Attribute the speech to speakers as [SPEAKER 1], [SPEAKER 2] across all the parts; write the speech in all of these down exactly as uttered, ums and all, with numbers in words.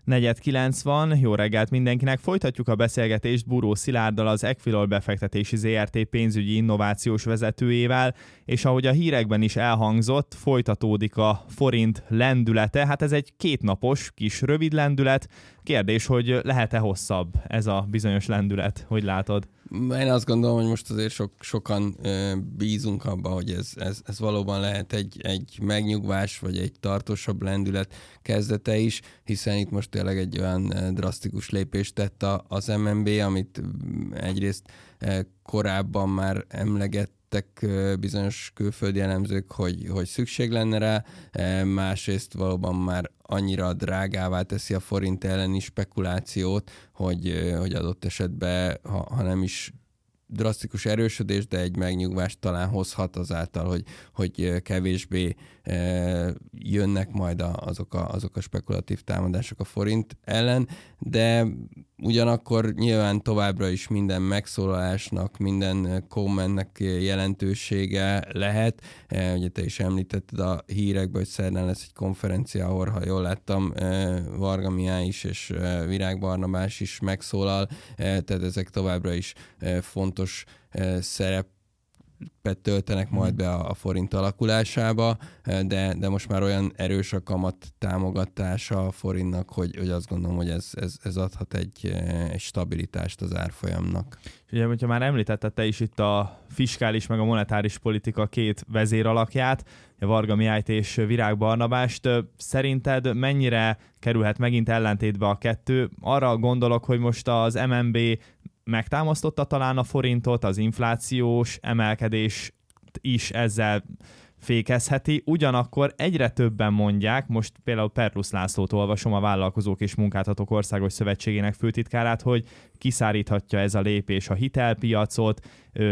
[SPEAKER 1] Negyed kilenc van, jó reggelt mindenkinek. Folytatjuk a beszélgetést Buró Szilárddal, az Equilor befektetési zé er té pénzügyi innovációs vezetőjével, és ahogy a hírekben is elhangzott, folytatódik a forint lendülete. Hát ez egy kétnapos, kis rövid lendület. Kérdés, hogy lehet-e hosszabb ez a bizonyos lendület? Hogy látod?
[SPEAKER 2] Én azt gondolom, hogy most azért sok, sokan ö, bízunk abban, hogy ez, ez, ez valóban lehet egy, egy megnyugvás, vagy egy tartósabb lendület kezdete is, hiszen itt most tényleg egy olyan drasztikus lépést tett a, az em en bé, amit egyrészt korábban már emlegett bizonyos külföldi elemzők, hogy, hogy szükség lenne rá, másrészt valóban már annyira drágává teszi a forint elleni spekulációt, hogy, hogy adott esetben, ha, ha nem is drasztikus erősödés, de egy megnyugvást talán hozhat azáltal, hogy, hogy kevésbé e, jönnek majd a, azok, a, azok a spekulatív támadások a forint ellen, de ugyanakkor nyilván továbbra is minden megszólalásnak, minden kommentnek jelentősége lehet. E, ugye te is említetted a hírekben, hogy szerdán lesz egy konferencia, ahol, ha jól láttam, e, Varga Mihály is és e, Virág Barnabás is megszólal, e, tehát ezek továbbra is e, fontos e, szerep töltenek majd be a, a forint alakulásába, de, de most már olyan erős a kamat támogatása a forintnak, hogy, hogy azt gondolom, hogy ez, ez, ez adhat egy, egy stabilitást az árfolyamnak.
[SPEAKER 1] Ugye, hogyha már említetted te is itt a fiskális meg a monetáris politika két vezéralakját, Varga Mihályt és Virág Barnabást, szerinted mennyire kerülhet megint ellentétbe a kettő? Arra gondolok, hogy most az em en bé megtámasztotta talán a forintot, az inflációs emelkedés is ezzel fékezheti. Ugyanakkor egyre többen mondják, most például Perlusz Lászlót olvasom, a Vállalkozók és Munkáltatók Országos Szövetségének főtitkárát, hogy kiszáríthatja ez a lépés a hitelpiacot,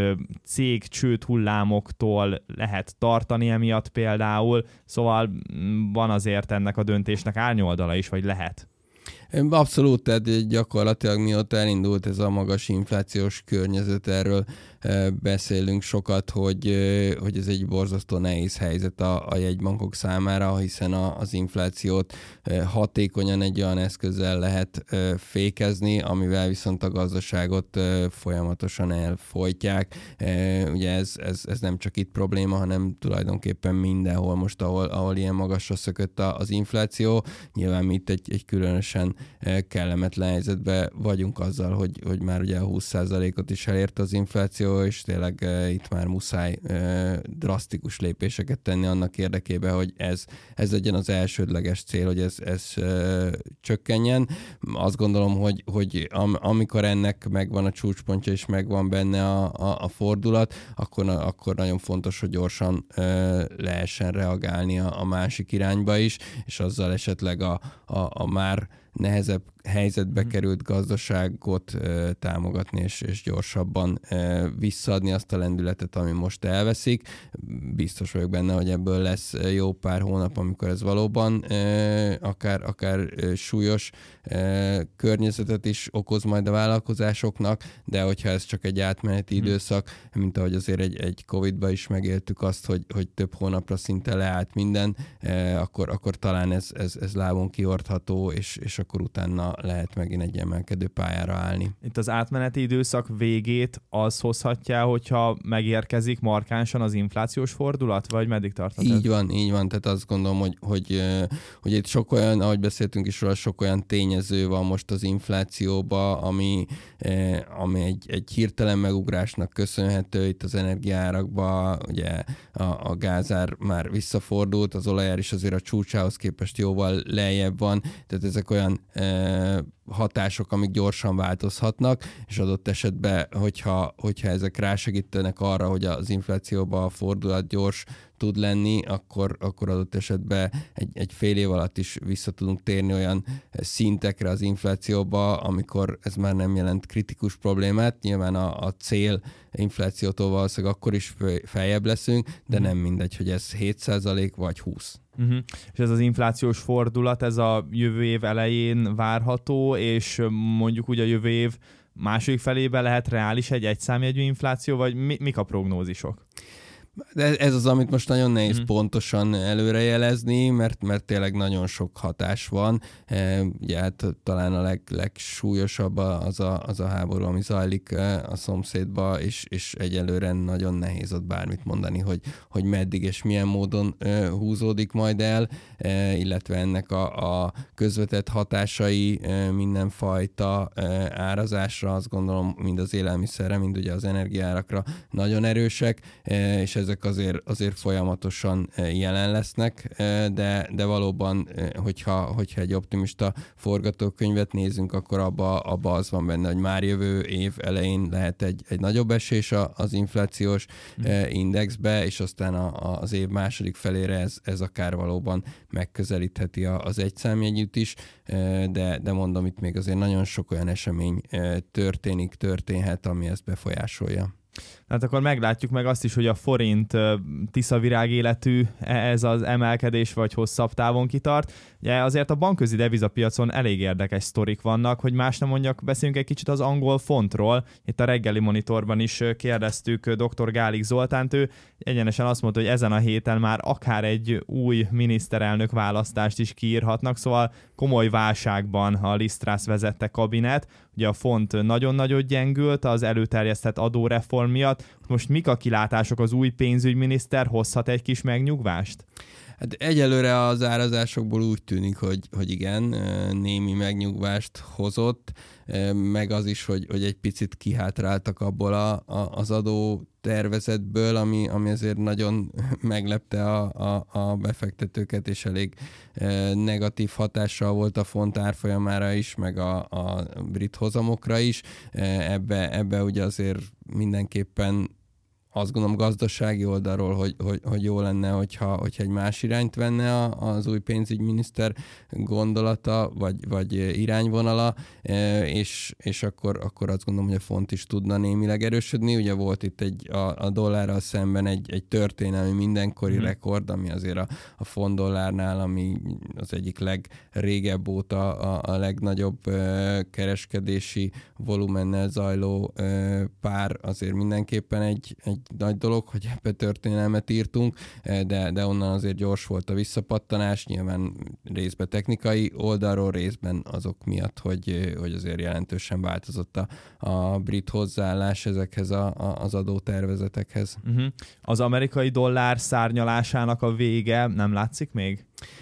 [SPEAKER 1] cég csőd hullámoktól lehet tartani emiatt például, szóval van azért ennek a döntésnek árnyoldala is, vagy lehet?
[SPEAKER 2] Abszolút, tehát gyakorlatilag mióta elindult ez a magas inflációs környezet, erről beszélünk sokat, hogy, hogy ez egy borzasztó nehéz helyzet a, a jegybankok számára, hiszen a, az inflációt hatékonyan egy olyan eszközzel lehet fékezni, amivel viszont a gazdaságot folyamatosan elfojtják. Ugye ez, ez, ez nem csak itt probléma, hanem tulajdonképpen mindenhol most, ahol, ahol ilyen magasra szökött az infláció. Nyilván mi itt egy, egy különösen kellemetlen helyzetben vagyunk azzal, hogy, hogy már ugye a húsz százalékot is elért az infláció, és tényleg uh, itt már muszáj uh, drasztikus lépéseket tenni annak érdekében, hogy ez, ez legyen az elsődleges cél, hogy ez, ez uh, csökkenjen. Azt gondolom, hogy, hogy am, amikor ennek megvan a csúcspontja, és megvan benne a, a, a fordulat, akkor, akkor nagyon fontos, hogy gyorsan uh, lehessen reagálni a, a másik irányba is, és azzal esetleg a, a, a már nehezebb helyzetbe került gazdaságot e, támogatni, és, és gyorsabban e, visszaadni azt a lendületet, ami most elveszik. Biztos vagyok benne, hogy ebből lesz jó pár hónap, amikor ez valóban e, akár, akár e, súlyos e, környezetet is okoz majd a vállalkozásoknak, de hogyha ez csak egy átmeneti hmm. időszak, mint ahogy azért egy, egy Covid-ban is megéltük azt, hogy, hogy több hónapra szinte leállt minden, e, akkor, akkor talán ez, ez, ez lábon kihordható, és, és akkor utána lehet megint egy emelkedő pályára állni.
[SPEAKER 1] Itt az átmeneti időszak végét az hozhatja, hogyha megérkezik markánsan az inflációs fordulat, vagy meddig tarthat?
[SPEAKER 2] Így van, így van. Tehát azt gondolom, hogy, hogy, hogy itt sok olyan, ahogy beszéltünk is róla, sok olyan tényező van most az inflációba, ami, ami egy, egy hirtelen megugrásnak köszönhető itt az energiaárakba. Ugye a, a gázár már visszafordult, az olajár is azért a csúcsához képest jóval lejjebb van, tehát ezek olyan hatások, amik gyorsan változhatnak, és adott esetben, hogyha, hogyha ezek rásegítenek arra, hogy az inflációban a fordulat gyors tud lenni, akkor, akkor adott esetben egy, egy fél év alatt is vissza tudunk térni olyan szintekre az inflációba, amikor ez már nem jelent kritikus problémát. Nyilván a, a cél inflációtól valószínűleg akkor is feljebb leszünk, de nem mindegy, hogy ez hét százalék vagy húsz.
[SPEAKER 1] Uh-huh. És ez az inflációs fordulat, ez a jövő év elején várható, és mondjuk úgy a jövő év második felében lehet reális egy egyszámjegyű infláció, vagy mi, mik a prognózisok?
[SPEAKER 2] De ez az, amit most nagyon nehéz
[SPEAKER 1] Mm.
[SPEAKER 2] pontosan előrejelezni, mert, mert tényleg nagyon sok hatás van. E, ugye hát talán a leg, legsúlyosabb az a, az a háború, ami zajlik a szomszédba, és, és egyelőre nagyon nehéz ott bármit mondani, hogy, hogy meddig és milyen módon e, húzódik majd el, e, illetve ennek a, a közvetett hatásai e, mindenfajta e, árazásra, azt gondolom, mind az élelmiszerre, mind ugye az energiárakra nagyon erősek, e, és ezek azért, azért folyamatosan jelen lesznek, de, de valóban, hogyha, hogyha egy optimista forgatókönyvet nézünk, akkor abba, abba az van benne, hogy már jövő év elején lehet egy, egy nagyobb esés az inflációs mm. indexbe, és aztán a, az év második felére ez, ez akár valóban megközelítheti az egyszámjegyűt is, de, de mondom, itt még azért nagyon sok olyan esemény történik, történhet, ami ezt befolyásolja.
[SPEAKER 1] Hát akkor meglátjuk meg azt is, hogy a forint tiszavirág életű ez az emelkedés, vagy hosszabb távon kitart. Ugye azért a bankközi devizapiacon elég érdekes sztorik vannak, hogy más nem mondjak, beszéljünk egy kicsit az angol fontról. Itt a reggeli monitorban is kérdeztük dr. Gálik Zoltánt, ő egyenesen azt mondta, hogy ezen a héten már akár egy új miniszterelnök választást is kiírhatnak, szóval komoly válságban a Liz Truss vezette kabinet. Ugye a font nagyon nagyot gyengült az előterjesztett adóreform miatt. Most mik a kilátások, az új pénzügyminiszter hozhat egy kis megnyugvást?
[SPEAKER 2] Hát egyelőre az árazásokból úgy tűnik, hogy, hogy igen, némi megnyugvást hozott, meg az is, hogy, hogy egy picit kihátráltak abból a, a, az adó tervezetből, ami, ami azért nagyon meglepte a, a, a befektetőket, és elég negatív hatással volt a font árfolyamára is, meg a, a brit hozamokra is. Ebbe, ebbe ugye azért mindenképpen azt gondolom gazdasági oldalról, hogy, hogy, hogy jó lenne, hogyha, hogyha egy más irányt venne az új pénzügyminiszter gondolata, vagy, vagy irányvonala, és, és akkor, akkor azt gondolom, hogy a font is tudna némileg erősödni. Ugye volt itt egy, a, a dollárral szemben egy, egy történelmi mindenkori mm. rekord, ami azért a, a font dollárnál, ami az egyik legrégebb óta a, a legnagyobb kereskedési volumennel zajló pár, azért mindenképpen egy, egy nagy dolog, hogy ebbe történelmet írtunk, de, de onnan azért gyors volt a visszapattanás, nyilván részben technikai oldalról, részben azok miatt, hogy, hogy azért jelentősen változott a, a brit hozzáállás ezekhez a, a, az adótervezetekhez. Uh-huh.
[SPEAKER 1] Az amerikai dollár szárnyalásának a vége nem látszik még?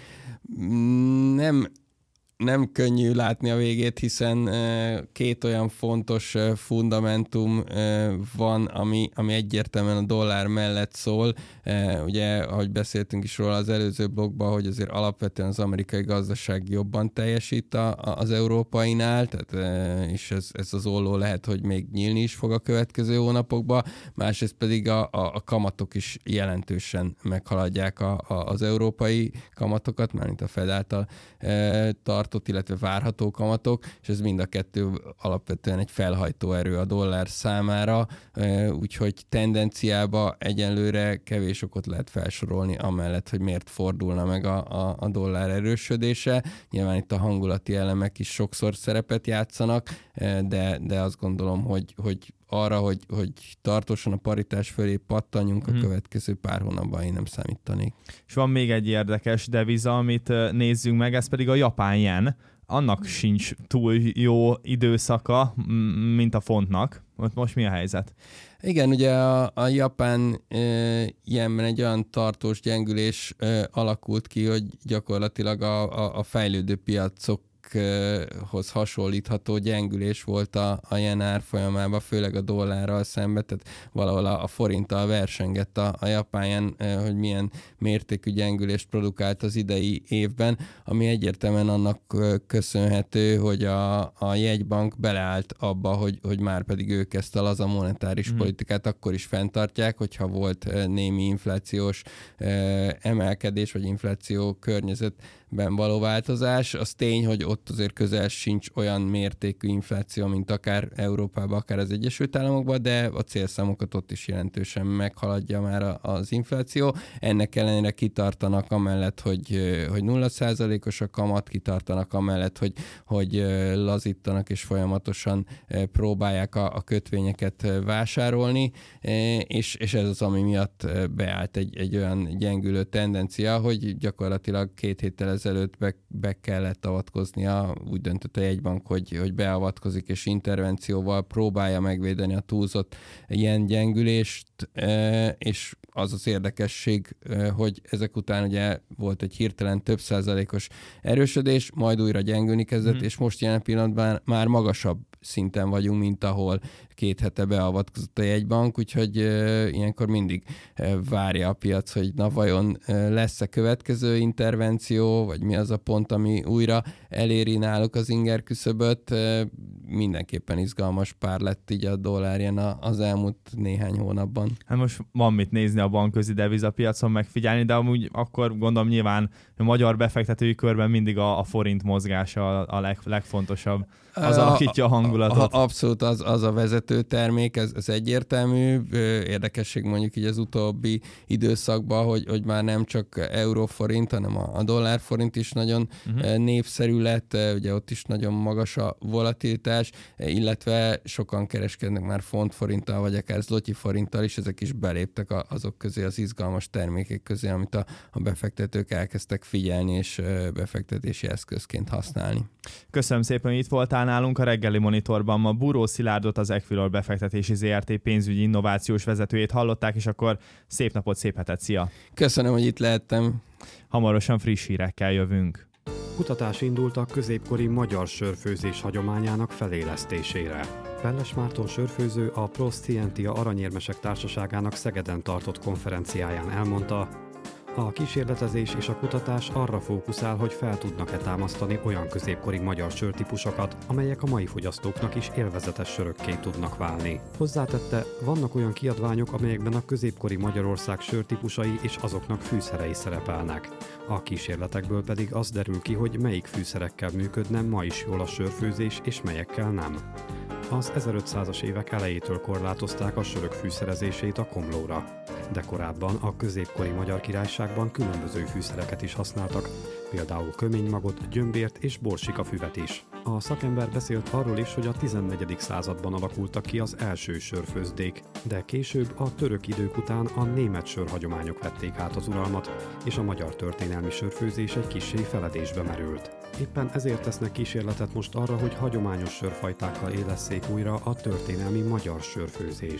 [SPEAKER 2] Nem. Nem könnyű látni a végét, hiszen két olyan fontos fundamentum van, ami, ami egyértelműen a dollár mellett szól. Ugye, ahogy beszéltünk is róla az előző blogban, hogy azért alapvetően az amerikai gazdaság jobban teljesít az európainál, tehát, és ez, ez az olló lehet, hogy még nyílni is fog a következő hónapokban, másrészt pedig a, a, a kamatok is jelentősen meghaladják a, a, az európai kamatokat, mármint a Fed által tart, illetve várható kamatok, és ez mind a kettő alapvetően egy felhajtó erő a dollár számára, úgyhogy tendenciába egyenlőre kevés okot lehet felsorolni amellett, hogy miért fordulna meg a, a, a dollár erősödése. Nyilván itt a hangulati elemek is sokszor szerepet játszanak, de, de azt gondolom, hogy, hogy arra, hogy, hogy tartósan a paritás fölé pattanjunk hmm. a következő pár hónapban én nem számítanék.
[SPEAKER 1] És van még egy érdekes deviza, amit nézzünk meg, ez pedig a japán yen. Annak sincs túl jó időszaka, mint a fontnak. Most mi a helyzet?
[SPEAKER 2] Igen, ugye a, a japán e, jenben egy olyan tartós gyengülés e, alakult ki, hogy gyakorlatilag a, a, a fejlődő piacok hoz hasonlítható gyengülés volt a, a yen árfolyamában, főleg a dollárral szemben, tehát valahol a, a forinttal versengett a, a japán yen, hogy milyen mértékű gyengülést produkált az idei évben, ami egyértelműen annak köszönhető, hogy a, a jegybank beleállt abba, hogy, hogy már pedig ők ezt a laza monetáris mm. politikát akkor is fenntartják, hogyha volt némi inflációs emelkedés, vagy infláció környezet ben való változás. Az tény, hogy ott azért közel sincs olyan mértékű infláció, mint akár Európában, akár az Egyesült Államokban, de a célszámokat ott is jelentősen meghaladja már az infláció. Ennek ellenére kitartanak amellett, hogy, hogy nulla százalékos a kamat, kitartanak amellett, hogy, hogy lazítanak és folyamatosan próbálják a, a kötvényeket vásárolni, és, és ez az, ami miatt beállt egy, egy olyan gyengülő tendencia, hogy gyakorlatilag két héttel ezelőtt be, be kellett avatkoznia, úgy döntött a jegybank, hogy, hogy beavatkozik és intervencióval próbálja megvédeni a túlzott ilyen gyengülést, és az az érdekesség, hogy ezek után ugye volt egy hirtelen több százalékos erősödés, majd újra gyengülni kezdett, mm. és most jelen pillanatban már magasabb szinten vagyunk, mint ahol két hete beavatkozott a jegybank, úgyhogy e, ilyenkor mindig e, várja a piac, hogy na vajon e, lesz-e következő intervenció, vagy mi az a pont, ami újra eléri náluk az inger küszöböt. E, mindenképpen izgalmas pár lett így a dollárjen az elmúlt néhány hónapban.
[SPEAKER 1] Hát most van mit nézni a bankközi devizapiacon, megfigyelni, de amúgy akkor gondolom nyilván a magyar befektetői körben mindig a, a forint mozgása a leg, legfontosabb. Az alakítja a hangulatot.
[SPEAKER 2] A, a, abszolút az, az a vezető termék, ez, ez egyértelmű. Érdekesség mondjuk így az utóbbi időszakban, hogy, hogy már nem csak euróforint, hanem a, a dollárforint is nagyon uh-huh. népszerű lett, ugye ott is nagyon magas a volatilitás, illetve sokan kereskednek már fontforinttal, vagy akár zloty forinttal is, ezek is beléptek a, azok közé, az izgalmas termékek közé, amit a, a befektetők elkezdtek figyelni, és befektetési eszközként használni.
[SPEAKER 1] Köszönöm szépen, hogy itt voltál nálunk a reggeli monitorban. Ma Búró Szilárdot, az Equilor befektetési zé er té pénzügyi innovációs vezetőjét hallották, és akkor szép napot, szép hetet, szia!
[SPEAKER 2] Köszönöm, hogy itt lehettem.
[SPEAKER 1] Hamarosan friss hírekkel jövünk.
[SPEAKER 3] Kutatás indult a középkori magyar sörfőzés hagyományának felélesztésére. Pelles Márton sörfőző a Proscientia Aranyérmesek Társaságának Szegeden tartott konferenciáján elmondta, a kísérletezés és a kutatás arra fókuszál, hogy fel tudnak-e támasztani olyan középkori magyar sörtípusokat, amelyek a mai fogyasztóknak is élvezetes sörökké tudnak válni. Hozzátette, vannak olyan kiadványok, amelyekben a középkori Magyarország sörtípusai és azoknak fűszerei szerepelnek. A kísérletekből pedig az derül ki, hogy melyik fűszerekkel működne ma is jól a sörfőzés és melyekkel nem. Az ezerötszázas évek elejétől korlátozták a sörök fűszerezését a komlóra, de korábban a középkori Magyar Királyságban különböző fűszereket is használtak, például köménymagot, gyömbért és borsikafüvet is. A szakember beszélt arról is, hogy a tizennegyedik században alakultak ki az első sörfőzdék, de később a török idők után a német sörhagyományok vették át az uralmat, és a magyar történelmi sörfőzés egy kissé feledésbe merült. Éppen ezért tesznek kísérletet most arra, hogy hagyományos sörfajtákkal élesszék újra a történelmi magyar sörfőzést.